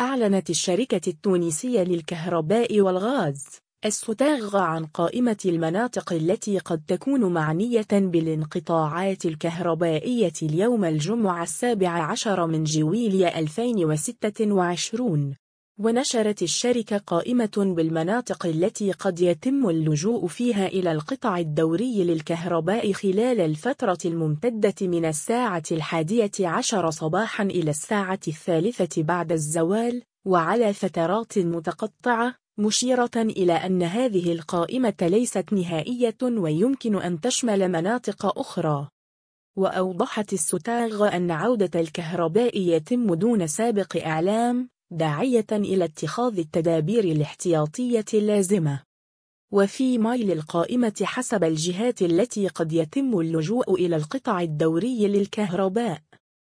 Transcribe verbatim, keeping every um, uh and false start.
أعلنت الشركة التونسية للكهرباء والغاز السوتاغ عن قائمة المناطق التي قد تكون معنية بالانقطاعات الكهربائية اليوم الجمعة السابع عشر من جويلية ألفين وستة وعشرين. ونشرت الشركة قائمة بالمناطق التي قد يتم اللجوء فيها إلى القطع الدوري للكهرباء خلال الفترة الممتدة من الساعة الحادية عشر صباحا إلى الساعة الثالثة بعد الزوال، وعلى فترات متقطعة، مشيرة إلى أن هذه القائمة ليست نهائية ويمكن أن تشمل مناطق أخرى. وأوضحت السوتاغ أن عودة الكهرباء يتم دون سابق إعلام، داعية إلى اتخاذ التدابير الاحتياطية اللازمة. وفي ميل القائمة حسب الجهات التي قد يتم اللجوء إلى القطع الدوري للكهرباء،